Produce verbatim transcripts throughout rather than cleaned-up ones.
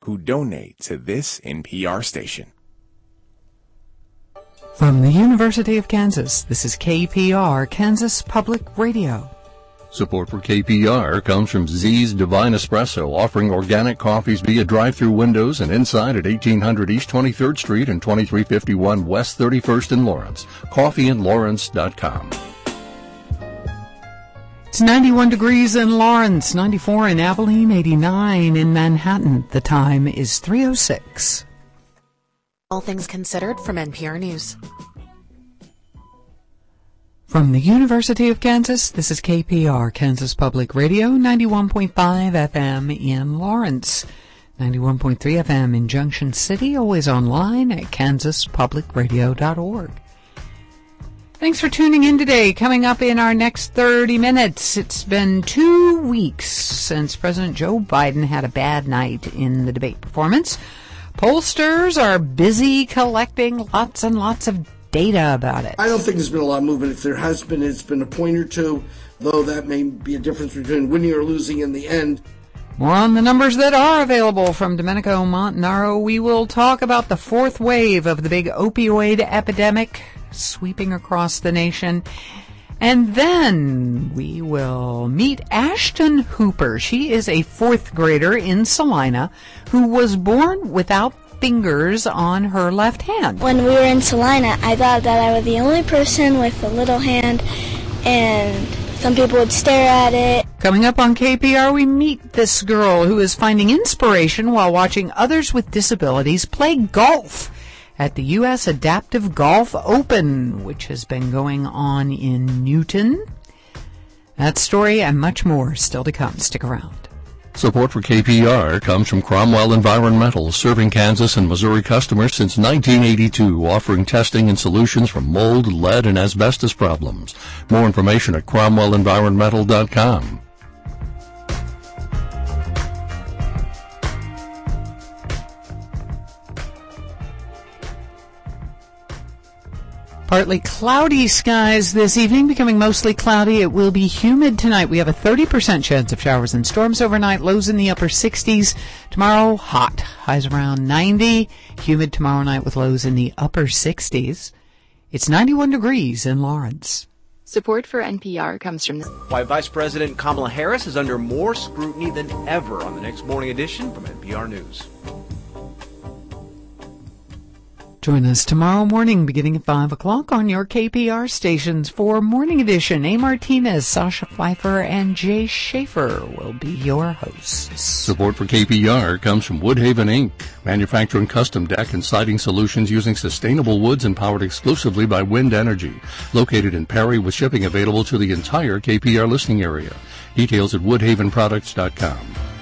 who donate to this N P R station. From the University of Kansas, this is K P R, Kansas Public Radio. Support for K P R comes from Z's Divine Espresso, offering organic coffees via drive-through windows and inside at eighteen hundred East twenty-third Street and twenty-three fifty-one West thirty-first in Lawrence. coffee in lawrence dot com. It's ninety-one degrees in Lawrence, ninety-four in Abilene, eighty-nine in Manhattan. The time is three oh six. All things considered from N P R News. From the University of Kansas, this is K P R, Kansas Public Radio, ninety-one point five F M in Lawrence, ninety-one point three F M in Junction City, always online at kansas public radio dot org. Thanks for tuning in today. Coming up in our next thirty minutes, it's been two weeks since President Joe Biden had a bad night in the debate performance. Pollsters are busy collecting lots and lots of data about it. I don't think there's been a lot of movement. If there has been, it's been a point or two, though that may be a difference between winning or losing in the end. More on the numbers that are available from Domenico Montanaro. We will talk about the fourth wave of the big opioid epidemic sweeping across the nation. And then we will meet Ashton Hooper. She is a fourth grader in Salina who was born without fingers on her left hand. When we were in Salina, I thought that I was the only person with a little hand, and some people would stare at it. Coming up on K P R, we meet this girl who is finding inspiration while watching others with disabilities play golf at the U S Adaptive Golf Open, which has been going on in Newton. That story and much more still to come. Stick around. Support for K P R comes from Cromwell Environmental, serving Kansas and Missouri customers since nineteen eighty-two, offering testing and solutions for mold, lead, and asbestos problems. More information at cromwell environmental dot com. Partly cloudy skies this evening, becoming mostly cloudy. It will be humid tonight. We have a thirty percent chance of showers and storms overnight, lows in the upper sixties. Tomorrow, hot, highs around ninety. Humid tomorrow night with lows in the upper sixties. It's ninety-one degrees in Lawrence. Support for N P R comes from... Why Vice President Kamala Harris is under more scrutiny than ever on the next morning edition from N P R News. Join us tomorrow morning beginning at five o'clock on your K P R stations for Morning Edition. A. Martinez, Sasha Pfeiffer, and Jay Schaefer will be your hosts. Support for K P R comes from Woodhaven Incorporated, manufacturing custom deck and siding solutions using sustainable woods and powered exclusively by wind energy. Located in Perry with shipping available to the entire K P R listening area. Details at woodhaven products dot com.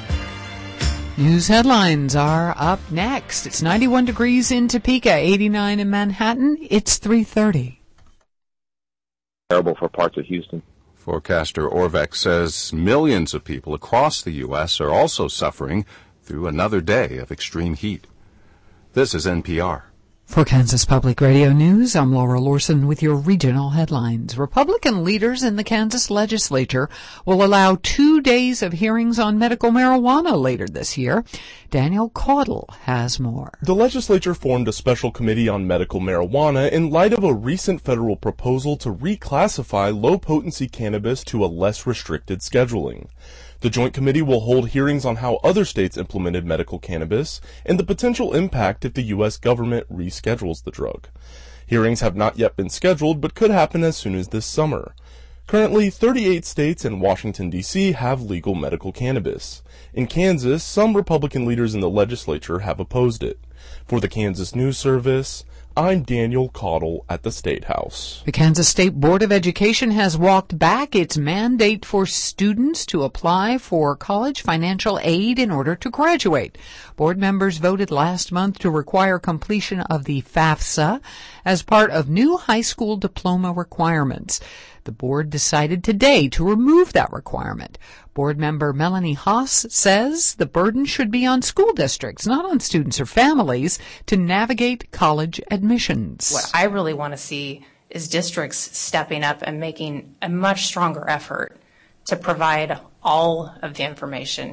News headlines are up next. It's ninety-one degrees in Topeka, eighty-nine in Manhattan. It's three thirty. Terrible for parts of Houston. Forecaster Orvex says millions of people across the U S are also suffering through another day of extreme heat. This is N P R. For Kansas Public Radio News, I'm Laura Lorson with your regional headlines. Republican leaders in the Kansas legislature will allow two days of hearings on medical marijuana later this year. Daniel Caudle has more. The legislature formed a special committee on medical marijuana in light of a recent federal proposal to reclassify low-potency cannabis to a less restricted scheduling. The Joint Committee will hold hearings on how other states implemented medical cannabis and the potential impact if the U S government reschedules the drug. Hearings have not yet been scheduled but could happen as soon as this summer. Currently, thirty-eight states and Washington, D C have legal medical cannabis. In Kansas, some Republican leaders in the legislature have opposed it. For the Kansas News Service, I'm Daniel Caudle at the State House. The Kansas State Board of Education has walked back its mandate for students to apply for college financial aid in order to graduate. Board members voted last month to require completion of the FAFSA as part of new high school diploma requirements. The board decided today to remove that requirement. Board member Melanie Haas says the burden should be on school districts, not on students or families, to navigate college admissions. What I really want to see is districts stepping up and making a much stronger effort to provide all of the information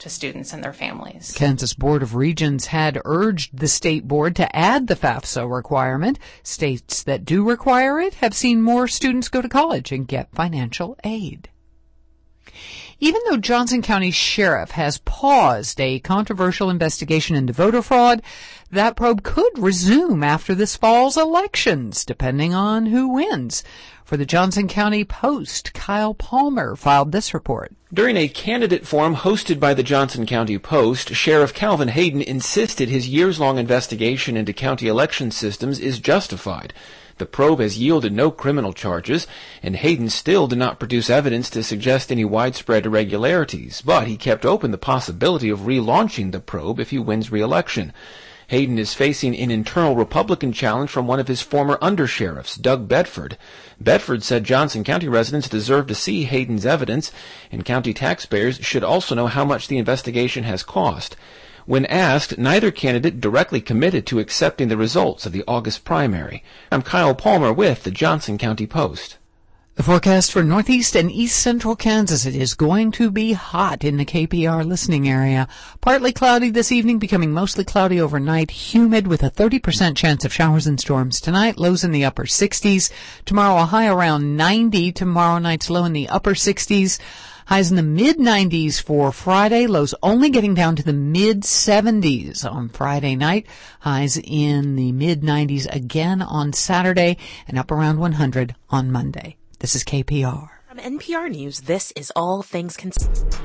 to students and their families. Kansas Board of Regents had urged the state board to add the FAFSA requirement. States that do require it have seen more students go to college and get financial aid. Even though Johnson County Sheriff has paused a controversial investigation into voter fraud, that probe could resume after this fall's elections, depending on who wins. For the Johnson County Post, Kyle Palmer filed this report. During a candidate forum hosted by the Johnson County Post, Sheriff Calvin Hayden insisted his years-long investigation into county election systems is justified. The probe has yielded no criminal charges, and Hayden still did not produce evidence to suggest any widespread irregularities, but he kept open the possibility of relaunching the probe if he wins re-election. Hayden is facing an internal Republican challenge from one of his former undersheriffs, Doug Bedford. Bedford said Johnson County residents deserve to see Hayden's evidence, and county taxpayers should also know how much the investigation has cost. When asked, neither candidate directly committed to accepting the results of the August primary. I'm Kyle Palmer with the Johnson County Post. The forecast for northeast and east central Kansas. It is going to be hot in the K P R listening area. Partly cloudy this evening, becoming mostly cloudy overnight. Humid with a thirty percent chance of showers and storms tonight. Lows in the upper sixties. Tomorrow a high around ninety. Tomorrow night's low in the upper sixties. Highs in the mid nineties for Friday. Lows only getting down to the mid seventies on Friday night. Highs in the mid nineties again on Saturday and up around one hundred on Monday. This is K P R. From N P R News, this is All Things Considered.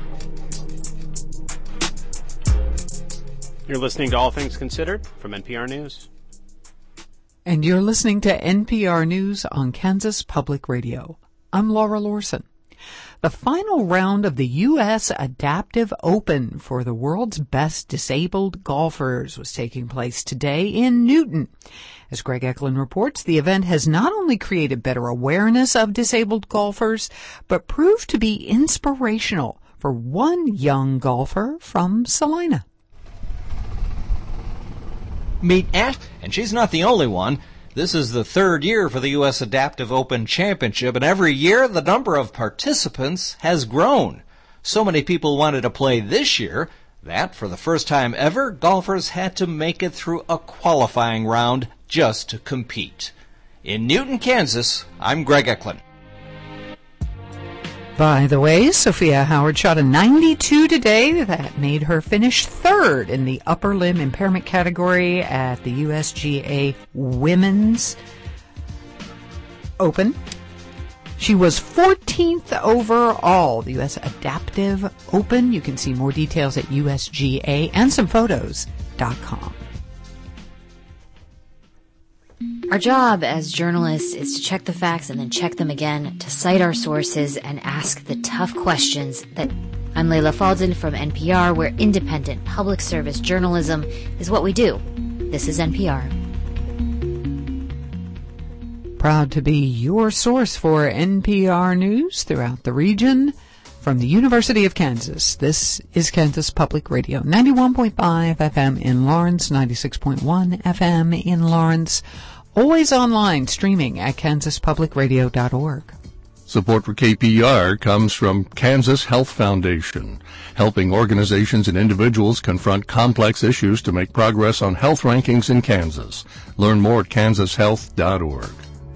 You're listening to All Things Considered from N P R News. And you're listening to N P R News on Kansas Public Radio. I'm Laura Lorson. The final round of the U S Adaptive Open for the world's best disabled golfers was taking place today in Newton. As Greg Eklund reports, the event has not only created better awareness of disabled golfers, but proved to be inspirational for one young golfer from Salina. Meet Ash, and she's not the only one. This is the third year for the U S Adaptive Open Championship, and every year the number of participants has grown. So many people wanted to play this year that, for the first time ever, golfers had to make it through a qualifying round just to compete. In Newton, Kansas, I'm Greg Eklund. By the way, Sophia Howard shot a ninety-two today. That made her finish third in the upper limb impairment category at the U S G A Women's Open. She was fourteenth overall, the U S Adaptive Open. You can see more details at U S G A and some photos dot com. Our job as journalists is to check the facts and then check them again, to cite our sources and ask the tough questions that... I'm Layla Falden from N P R, where independent public service journalism is what we do. This is N P R. Proud to be your source for N P R News throughout the region. From the University of Kansas, this is Kansas Public Radio, ninety-one point five F M in Lawrence, ninety-six point one F M in Lawrence. Always online, streaming at kansas public radio dot org. Support for K P R comes from Kansas Health Foundation, helping organizations and individuals confront complex issues to make progress on health rankings in Kansas. Learn more at kansas health dot org.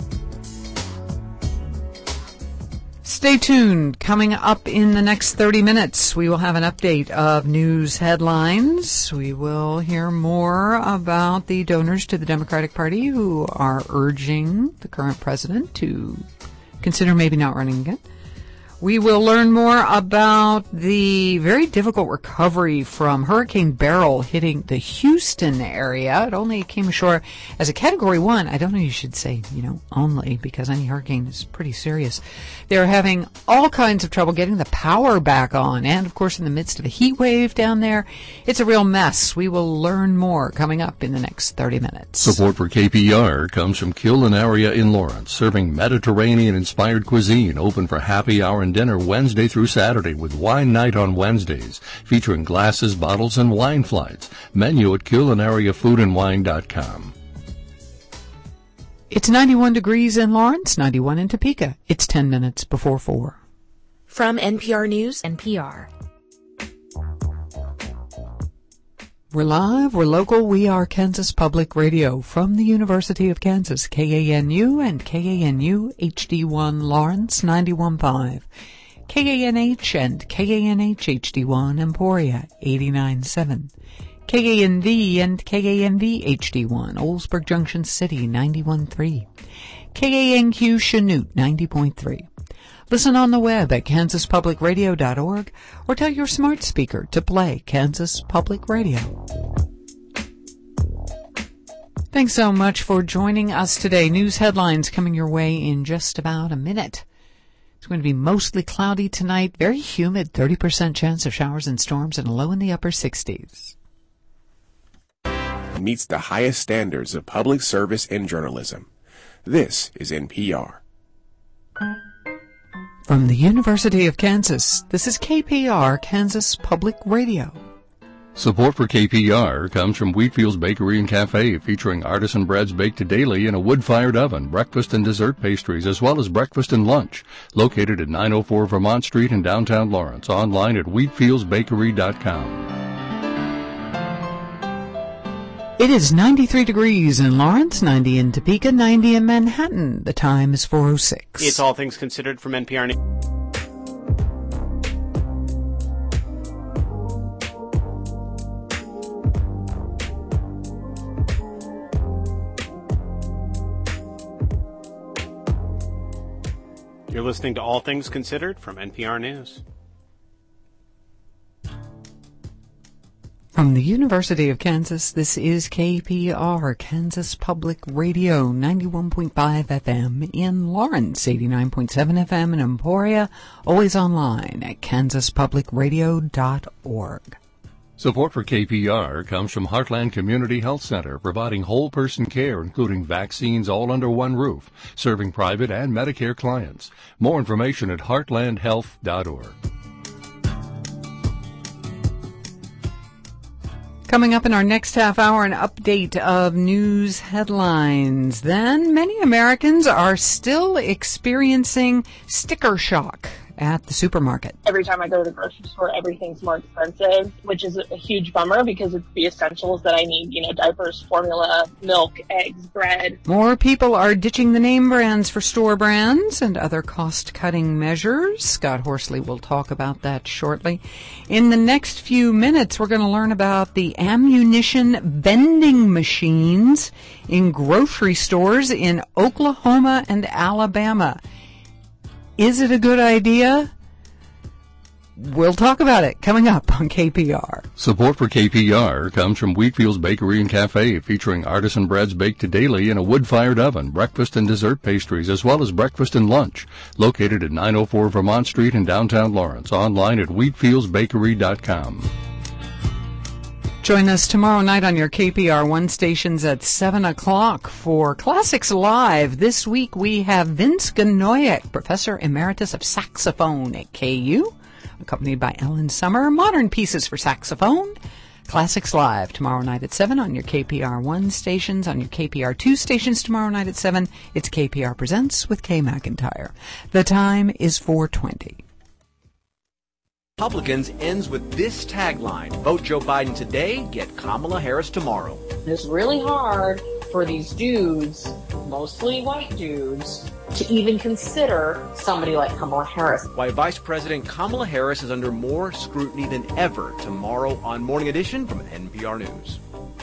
Stay tuned. Coming up in the next thirty minutes, we will have an update of news headlines. We will hear more about the donors to the Democratic Party who are urging the current president to consider maybe not running again. We will learn more about the very difficult recovery from Hurricane Beryl hitting the Houston area. It only came ashore as a Category one. I don't know, you should say, you know, only, because any hurricane is pretty serious. They're having all kinds of trouble getting the power back on. And, of course, in the midst of a heat wave down there, it's a real mess. We will learn more coming up in the next thirty minutes. Support for K P R comes from Culinaria in Lawrence, serving Mediterranean-inspired cuisine, open for happy hour and dinner Wednesday through Saturday with wine night on Wednesdays, featuring glasses, bottles, and wine flights. Menu at culinaria food and wine dot com. It's ninety-one degrees in Lawrence, ninety-one in Topeka. It's ten minutes before four. From N P R News, N P R. We're live, we're local, we are Kansas Public Radio from the University of Kansas, K A N U and K A N U H D one Lawrence ninety-one point five, K A N H and K A N H H D one Emporia eighty-nine point seven, K A N V and K A N V H D one Oldsburg Junction City ninety-one point three, K A N Q Chanute ninety point three. Listen on the web at kansas public radio dot org or tell your smart speaker to play Kansas Public Radio. Thanks so much for joining us today. News headlines coming your way in just about a minute. It's going to be mostly cloudy tonight, very humid, thirty percent chance of showers and storms, and a low in the upper sixties. Meets the highest standards of public service and journalism. This is N P R. From the University of Kansas, this is K P R, Kansas Public Radio. Support for K P R comes from Wheatfield's Bakery and Cafe, featuring artisan breads baked daily in a wood-fired oven, breakfast and dessert pastries, as well as breakfast and lunch. Located at nine oh four Vermont Street in downtown Lawrence. Online at wheatfields bakery dot com. It is ninety-three degrees in Lawrence, ninety in Topeka, ninety in Manhattan. The time is four oh six. It's All Things Considered from N P R News. You're listening to All Things Considered from N P R News. From the University of Kansas, this is K P R, Kansas Public Radio, ninety-one point five F M in Lawrence, eighty-nine point seven F M in Emporia, always online at kansas public radio dot org. Support for K P R comes from Heartland Community Health Center, providing whole-person care, including vaccines, all under one roof, serving private and Medicare clients. More information at heartland health dot org. Coming up in our next half hour, an update of news headlines. Then, many Americans are still experiencing sticker shock at the supermarket. Every time I go to the grocery store, everything's more expensive, which is a huge bummer because it's the essentials that I need, you know, diapers, formula, milk, eggs, bread. More people are ditching the name brands for store brands and other cost-cutting measures. Scott Horsley will talk about that shortly. In the next few minutes, we're going to learn about the ammunition vending machines in grocery stores in Oklahoma and Alabama. Is it a good idea? We'll talk about it coming up on K P R. Support for K P R comes from Wheatfield's Bakery and Cafe, featuring artisan breads baked daily in a wood-fired oven, breakfast and dessert pastries, as well as breakfast and lunch. Located at nine oh four Vermont Street in downtown Lawrence. Online at wheatfields bakery dot com. Join us tomorrow night on your K P R one stations at seven o'clock for Classics Live. This week we have Vince Ganoyek, Professor Emeritus of Saxophone at K U, accompanied by Ellen Summer. Modern pieces for saxophone. Classics Live tomorrow night at seven on your K P R one stations. On your K P R two stations tomorrow night at seven, it's K P R Presents with Kay McIntyre. The time is four twenty. Republicans ends with this tagline: vote Joe Biden today, get Kamala Harris tomorrow. It's really hard for these dudes, mostly white dudes, to even consider somebody like Kamala Harris. Why Vice President Kamala Harris is under more scrutiny than ever tomorrow on Morning Edition from N P R News.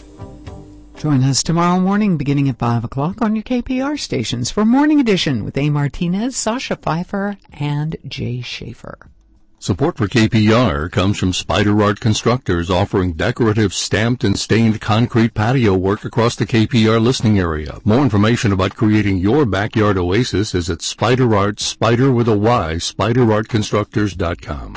Join us tomorrow morning beginning at five o'clock on your K P R stations for Morning Edition with A. Martinez, Sasha Pfeiffer, and Jay Schaefer. Support for K P R comes from Spider Art Constructors, offering decorative stamped and stained concrete patio work across the K P R listening area. More information about creating your backyard oasis is at Spider Art, Spider with a Y, spider art constructors dot com.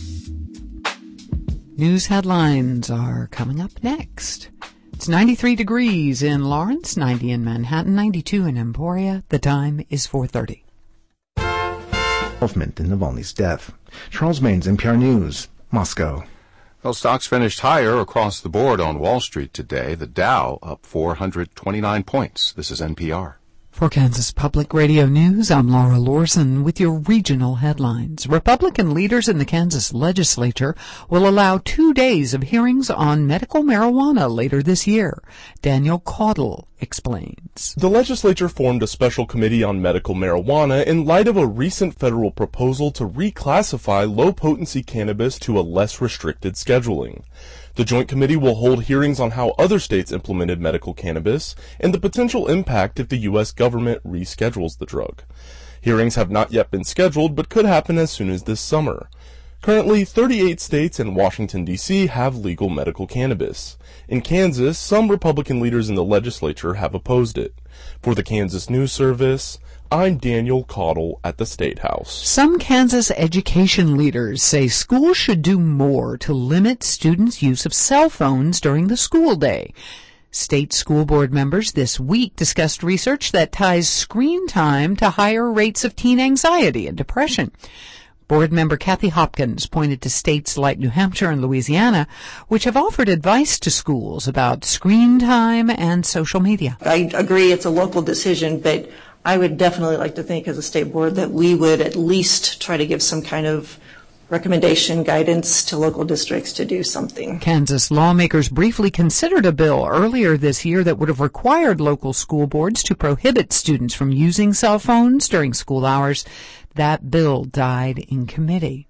News headlines are coming up next. It's ninety-three degrees in Lawrence, ninety in Manhattan, ninety-two in Emporia. The time is four thirty. Involvement in Navalny's death. Charles Maines, N P R News, Moscow. Well, stocks finished higher across the board on Wall Street today. The Dow up four hundred twenty-nine points. This is N P R. For Kansas Public Radio News, I'm Laura Lorson with your regional headlines. Republican leaders in the Kansas legislature will allow two days of hearings on medical marijuana later this year. Daniel Caudle explains. The legislature formed a special committee on medical marijuana in light of a recent federal proposal to reclassify low-potency cannabis to a less restricted scheduling. The Joint Committee will hold hearings on how other states implemented medical cannabis and the potential impact if the U S government reschedules the drug. Hearings have not yet been scheduled but could happen as soon as this summer. Currently, thirty-eight states and Washington, D C have legal medical cannabis. In Kansas, some Republican leaders in the legislature have opposed it. For the Kansas News Service, I'm Daniel Caudle at the State House. Some Kansas education leaders say schools should do more to limit students' use of cell phones during the school day. State school board members this week discussed research that ties screen time to higher rates of teen anxiety and depression. Board member Kathy Hopkins pointed to states like New Hampshire and Louisiana, which have offered advice to schools about screen time and social media. I agree it's a local decision, but I would definitely like to think as a state board that we would at least try to give some kind of recommendation, guidance to local districts to do something. Kansas lawmakers briefly considered a bill earlier this year that would have required local school boards to prohibit students from using cell phones during school hours. That bill died in committee.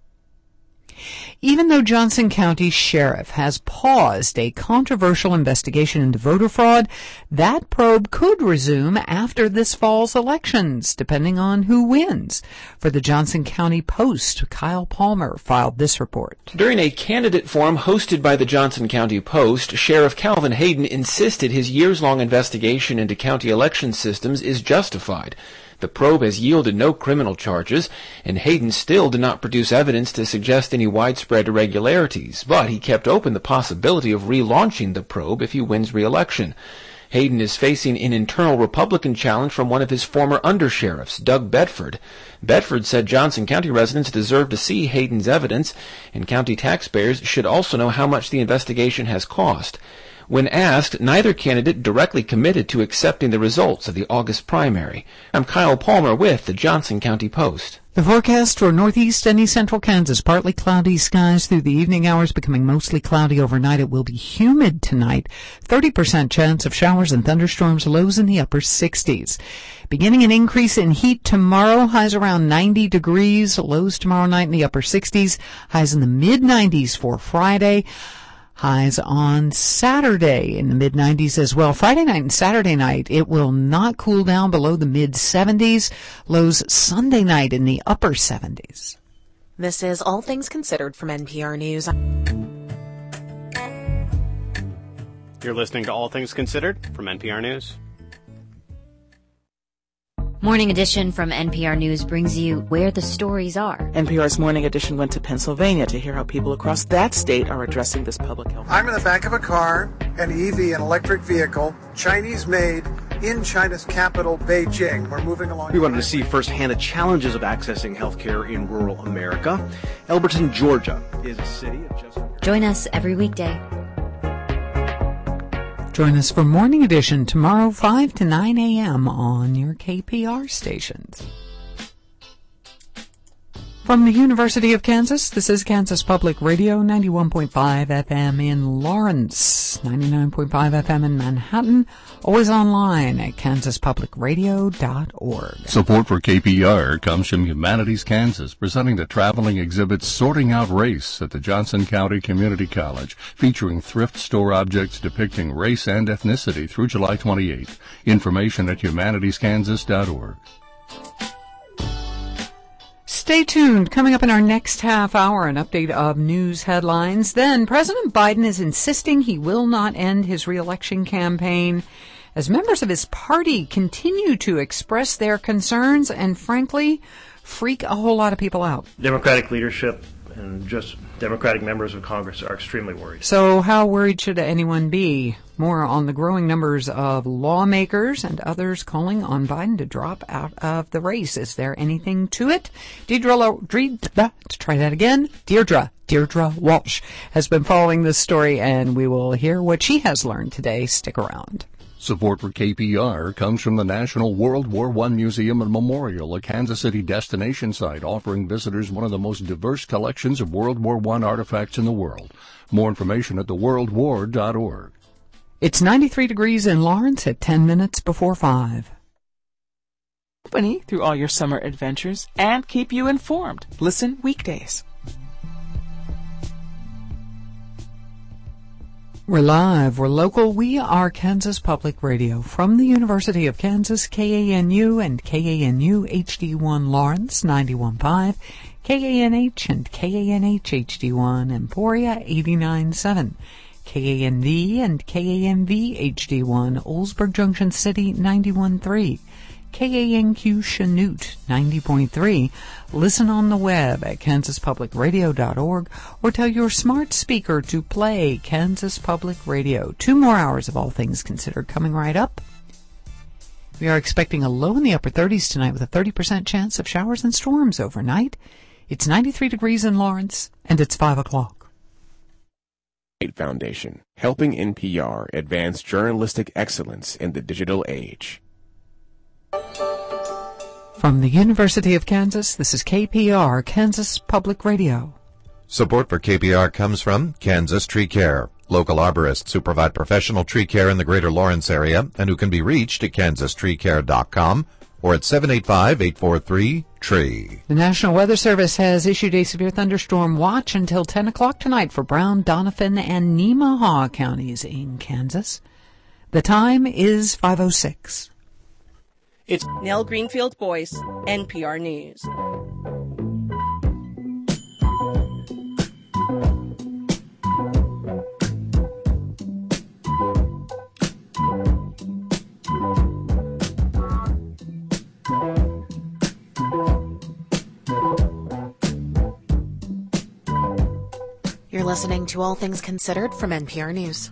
Even though Johnson County Sheriff has paused a controversial investigation into voter fraud, that probe could resume after this fall's elections, depending on who wins. For the Johnson County Post, Kyle Palmer filed this report. During a candidate forum hosted by the Johnson County Post, Sheriff Calvin Hayden insisted his years-long investigation into county election systems is justified. The probe has yielded no criminal charges, and Hayden still did not produce evidence to suggest any widespread irregularities, but he kept open the possibility of relaunching the probe if he wins re-election. Hayden is facing an internal Republican challenge from one of his former undersheriffs, Doug Bedford. Bedford said Johnson County residents deserve to see Hayden's evidence, and county taxpayers should also know how much the investigation has cost. When asked, neither candidate directly committed to accepting the results of the August primary. I'm Kyle Palmer with the Johnson County Post. The forecast for northeast and east central Kansas, partly cloudy skies through the evening hours, becoming mostly cloudy overnight. It will be humid tonight. thirty percent chance of showers and thunderstorms, lows in the upper sixties. Beginning an increase in heat tomorrow, highs around ninety degrees, lows tomorrow night in the upper sixties, highs in the mid nineties for Friday. Highs on Saturday in the mid nineties as well. Friday night and Saturday night, it will not cool down below the mid seventies. Lows Sunday night in the upper seventies. This is All Things Considered from N P R News. You're listening to All Things Considered from N P R News. Morning Edition from N P R News brings you where the stories are. N P R's Morning Edition went to Pennsylvania to hear how people across that state are addressing this public health. I'm in the back of a car, an E V, an electric vehicle, Chinese-made, in China's capital, Beijing. We're moving along. We wanted to see firsthand the challenges of accessing healthcare in rural America. Elberton, Georgia is a city of just... Join us every weekday. Join us for Morning Edition tomorrow, five to nine a.m. on your K P R stations. From the University of Kansas, this is Kansas Public Radio, ninety-one point five F M in Lawrence, ninety-nine point five F M in Manhattan, always online at kansas public radio dot org. Support for K P R comes from Humanities Kansas, presenting the traveling exhibit Sorting Out Race at the Johnson County Community College, featuring thrift store objects depicting race and ethnicity through July twenty-eighth. Information at humanities kansas dot org. Stay tuned. Coming up in our next half hour, an update of news headlines. Then President Biden is insisting he will not end his re-election campaign as members of his party continue to express their concerns and, frankly, freak a whole lot of people out. Democratic leadership and just Democratic members of Congress are extremely worried. So how worried should anyone be? More on the growing numbers of lawmakers and others calling on Biden to drop out of the race. Is there anything to it? Deirdre, Deirdre to try that again, Deirdre, Deirdre Walsh has been following this story, and we will hear what she has learned today. Stick around. Support for K P R comes from the National World War One Museum and Memorial, a Kansas City destination site offering visitors one of the most diverse collections of World War One artifacts in the world. More information at the world war dot org. It's ninety-three degrees in Lawrence at ten minutes before five. Company through all your summer adventures and keep you informed. Listen weekdays. We're live, we're local, we are Kansas Public Radio from the University of Kansas, K A N U and K A N U H D one Lawrence ninety-one point five, K A N H and K A N H H D one Emporia eighty-nine point seven, K A N V and K A N V H D one Oldsburg Junction City ninety-one point three, K A N Q Chanute ninety point three. Listen on the web at kansas public radio dot org or tell your smart speaker to play Kansas Public Radio. Two more hours of All Things Considered coming right up. We are expecting a low in the upper thirties tonight with a thirty percent chance of showers and storms overnight. It's ninety-three degrees in Lawrence, and it's five o'clock. Foundation, helping N P R advance journalistic excellence in the digital age. From the University of Kansas, this is K P R, Kansas Public Radio. Support for K P R comes from Kansas Tree Care, local arborists who provide professional tree care in the greater Lawrence area and who can be reached at kansas tree care dot com or at seven eight five, eight four three, tree. The National Weather Service has issued a severe thunderstorm watch until ten o'clock tonight for Brown, Donovan, and Nemaha counties in Kansas. The time is five oh six. It's Nell Greenfield Boyce, N P R News. You're listening to All Things Considered from N P R News.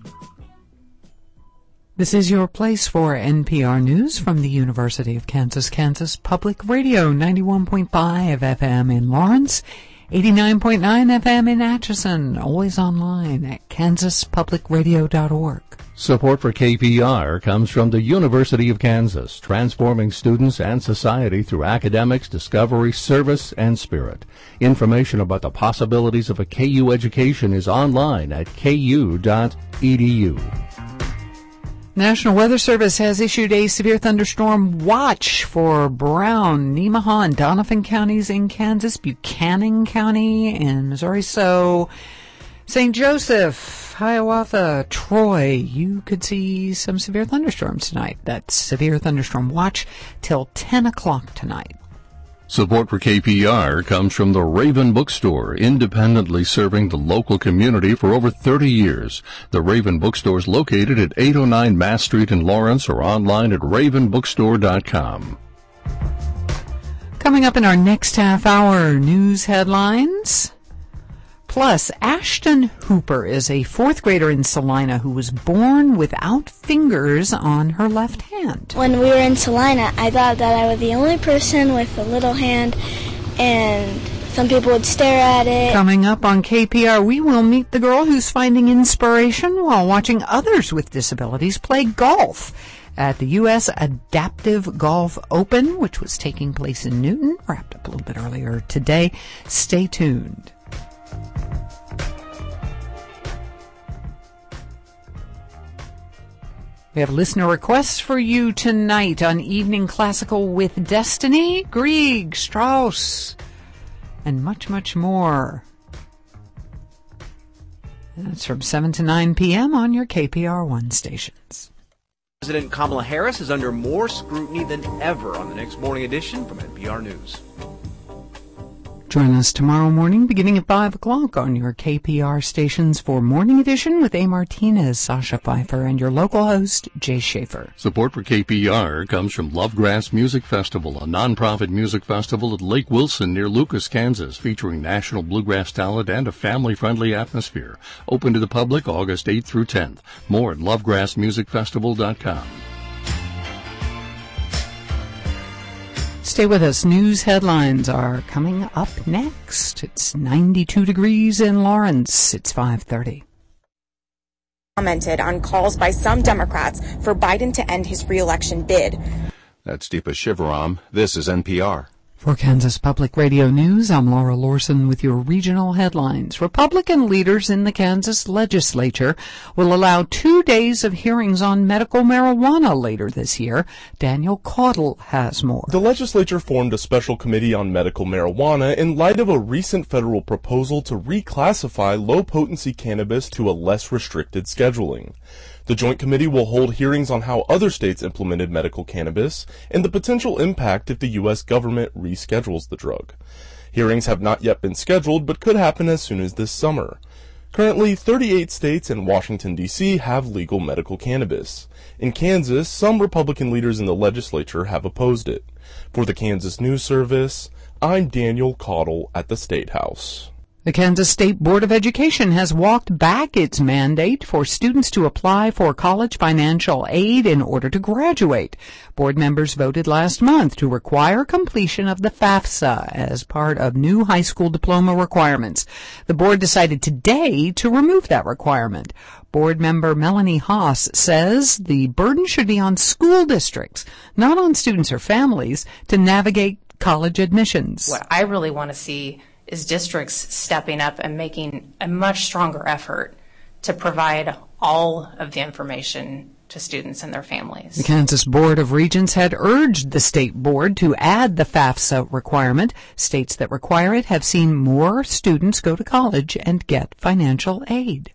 This is your place for N P R News from the University of Kansas, Kansas Public Radio, ninety-one point five F M in Lawrence, eighty-nine point nine F M in Atchison, always online at kansas public radio dot org. Support for K P R comes from the University of Kansas, transforming students and society through academics, discovery, service, and spirit. Information about the possibilities of a K U education is online at k u dot e d u. National Weather Service has issued a severe thunderstorm watch for Brown, Nemaha, and Donovan counties in Kansas, Buchanan County in Missouri. So, Saint Joseph, Hiawatha, Troy, you could see some severe thunderstorms tonight. That's severe thunderstorm watch till ten o'clock tonight. Support for K P R comes from the Raven Bookstore, independently serving the local community for over thirty years. The Raven Bookstore is located at eight oh nine Mass Street in Lawrence or online at raven bookstore dot com. Coming up in our next half hour, news headlines. Plus, Ashton Hooper is a fourth grader in Salina who was born without fingers on her left hand. When we were in Salina, I thought that I was the only person with a little hand, and some people would stare at it. Coming up on K P R, we will meet the girl who's finding inspiration while watching others with disabilities play golf at the U S Adaptive Golf Open, which was taking place in Newton, wrapped up a little bit earlier today. Stay tuned. We have listener requests for you tonight on Evening Classical with Destiny, Grieg, Strauss, and much, much more. That's from seven to nine p.m. on your K P R one stations. President Kamala Harris is under more scrutiny than ever on the next morning edition from N P R News. Join us tomorrow morning beginning at five o'clock on your K P R stations for Morning Edition with A. Martinez, Sasha Pfeiffer, and your local host, Jay Schaefer. Support for K P R comes from Lovegrass Music Festival, a nonprofit music festival at Lake Wilson near Lucas, Kansas, featuring national bluegrass talent and a family-friendly atmosphere. Open to the public August eighth through tenth. More at lovegrass music festival dot com. Stay with us. News headlines are coming up next. It's ninety-two degrees in Lawrence. It's five thirty. commented on calls by some Democrats for Biden to end his re-election bid. That's Deepa Shivaram. This is N P R. For Kansas Public Radio News, I'm Laura Lorson with your regional headlines. Republican leaders in the Kansas legislature will allow two days of hearings on medical marijuana later this year. Daniel Caudle has more. The legislature formed a special committee on medical marijuana in light of a recent federal proposal to reclassify low-potency cannabis to a less restricted scheduling. The Joint Committee will hold hearings on how other states implemented medical cannabis and the potential impact if the U S government reschedules the drug. Hearings have not yet been scheduled but could happen as soon as this summer. Currently, thirty-eight states and Washington, D C have legal medical cannabis. In Kansas, some Republican leaders in the legislature have opposed it. For the Kansas News Service, I'm Daniel Caudle at the State House. The Kansas State Board of Education has walked back its mandate for students to apply for college financial aid in order to graduate. Board members voted last month to require completion of the FAFSA as part of new high school diploma requirements. The board decided today to remove that requirement. Board member Melanie Haas says the burden should be on school districts, not on students or families, to navigate college admissions. What I really want to see is districts stepping up and making a much stronger effort to provide all of the information to students and their families. The Kansas Board of Regents had urged the state board to add the FAFSA requirement. States that require it have seen more students go to college and get financial aid.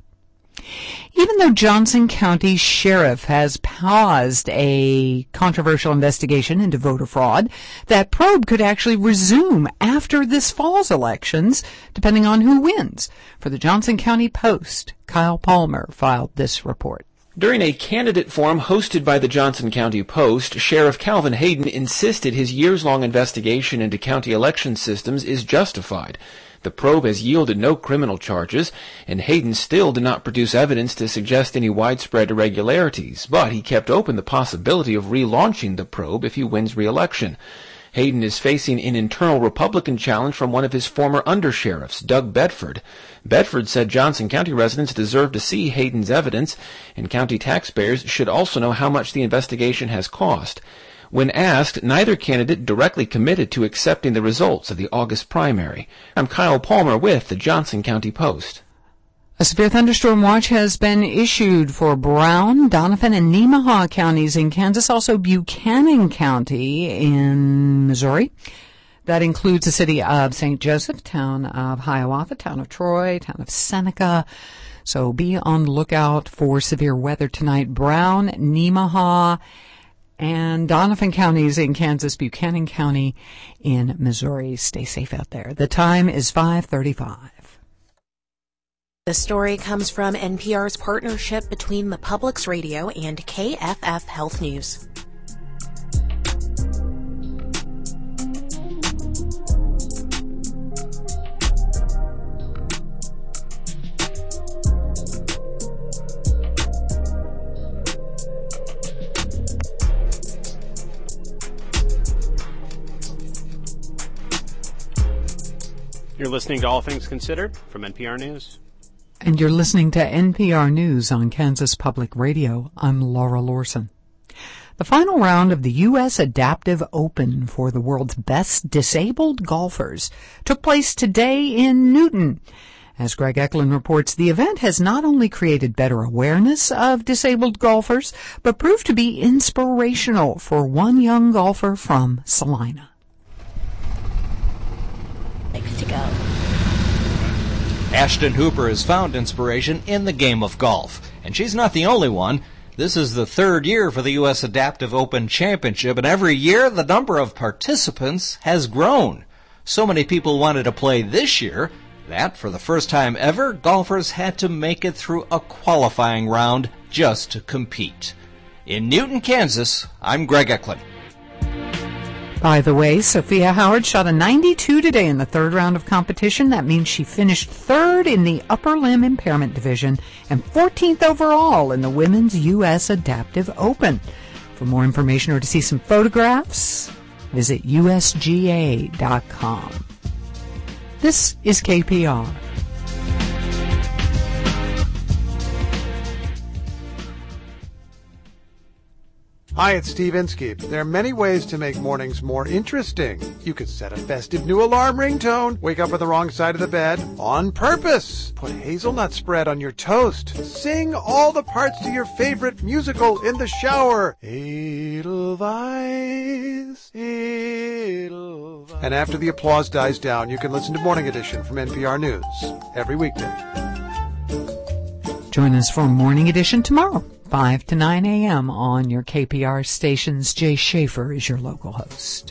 Even though Johnson County Sheriff has paused a controversial investigation into voter fraud, that probe could actually resume after this fall's elections, depending on who wins. For the Johnson County Post, Kyle Palmer filed this report. During a candidate forum hosted by the Johnson County Post, Sheriff Calvin Hayden insisted his years-long investigation into county election systems is justified. The probe has yielded no criminal charges, and Hayden still did not produce evidence to suggest any widespread irregularities, but he kept open the possibility of relaunching the probe if he wins re-election. Hayden is facing an internal Republican challenge from one of his former undersheriffs, Doug Bedford. Bedford said Johnson County residents deserve to see Hayden's evidence, and county taxpayers should also know how much the investigation has cost. When asked, neither candidate directly committed to accepting the results of the August primary. I'm Kyle Palmer with the Johnson County Post. A severe thunderstorm watch has been issued for Brown, Donovan, and Nemaha counties in Kansas, also Buchanan County in Missouri. That includes the city of Saint Joseph, town of Hiawatha, town of Troy, town of Seneca. So be on the lookout for severe weather tonight. Brown, Nemaha, and Donovan counties in Kansas, Buchanan County in Missouri. Stay safe out there. The time is five thirty-five. The story comes from N P R's partnership between the Public's Radio and K F F Health News. You're listening to All Things Considered from N P R News. And you're listening to N P R News on Kansas Public Radio. I'm Laura Lorson. The final round of the U S Adaptive Open for the world's best disabled golfers took place today in Newton. As Greg Eklund reports, the event has not only created better awareness of disabled golfers, but proved to be inspirational for one young golfer from Salina. To go. Ashton Hooper has found inspiration in the game of golf, and she's not the only one. This is the third year for the U S Adaptive Open Championship, and every year the number of participants has grown. So many people wanted to play this year that, for the first time ever, golfers had to make it through a qualifying round just to compete. In Newton, Kansas, I'm Greg Eklund. By the way, Sophia Howard shot a ninety-two today in the third round of competition. That means she finished third in the upper limb impairment division and fourteenth overall in the Women's U S Adaptive Open. For more information or to see some photographs, visit U S G A dot com. This is K P R. Hi, it's Steve Inskeep. There are many ways to make mornings more interesting. You could set a festive new alarm ringtone, wake up on the wrong side of the bed on purpose, put hazelnut spread on your toast, sing all the parts to your favorite musical in the shower. Edelweiss, Edelweiss. And after the applause dies down, you can listen to Morning Edition from N P R News every weekday. Join us for Morning Edition tomorrow, five to nine a.m. on your K P R stations. Jay Schaefer is your local host.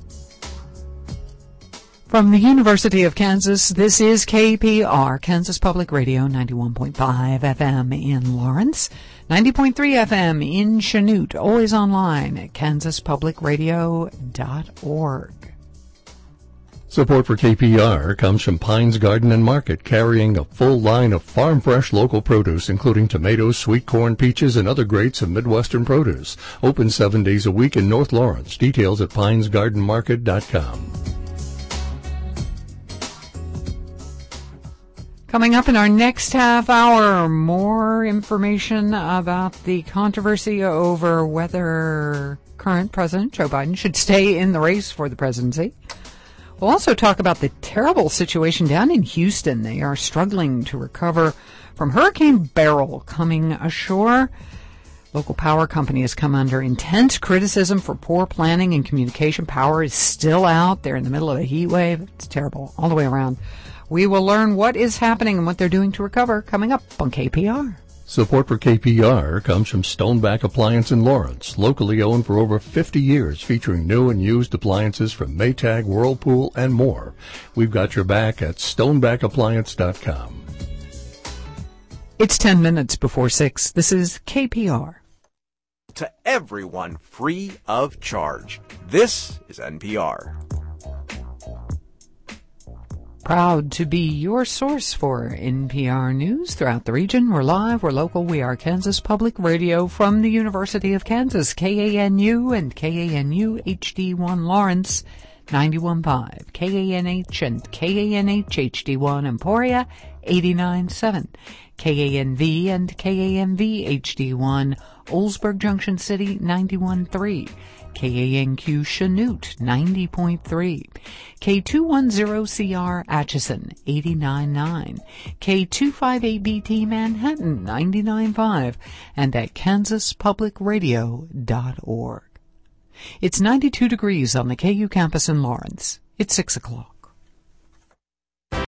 From the University of Kansas, this is K P R, Kansas Public Radio, ninety-one point five F M in Lawrence, ninety point three F M in Chanute, always online at kansas public radio dot org. Support for K P R comes from Pines Garden and Market, carrying a full line of farm-fresh local produce, including tomatoes, sweet corn, peaches, and other greats of Midwestern produce. Open seven days a week in North Lawrence. Details at pines garden market dot com. Coming up in our next half hour, more information about the controversy over whether current President Joe Biden should stay in the race for the presidency. We'll also talk about the terrible situation down in Houston. They are struggling to recover from Hurricane Beryl coming ashore. Local power company has come under intense criticism for poor planning and communication. Power is still out. They're in the middle of a heat wave. It's terrible all the way around. We will learn what is happening and what they're doing to recover coming up on K P R. Support for K P R comes from Stoneback Appliance in Lawrence, locally owned for over fifty years, featuring new and used appliances from Maytag, Whirlpool, and more. We've got your back at stoneback appliance dot com. It's ten minutes before six. This is K P R. To everyone, free of charge. This is N P R. Proud to be your source for N P R News throughout the region. We're live, we're local, we are Kansas Public Radio from the University of Kansas, K A N U and K A N U H D one Lawrence, ninety-one point five, K A N H and K A N H H D one Emporia, eighty-nine point seven, K A N V and K A N V H D one Oldsburg Junction City, ninety-one point three, K A N Q Chanute, ninety point three, K two ten C R Atchison, eighty-nine point nine, K two fifty-eight B T Manhattan, ninety-nine point five, and at kansas public radio dot org. It's ninety-two degrees on the K U campus in Lawrence. It's six o'clock.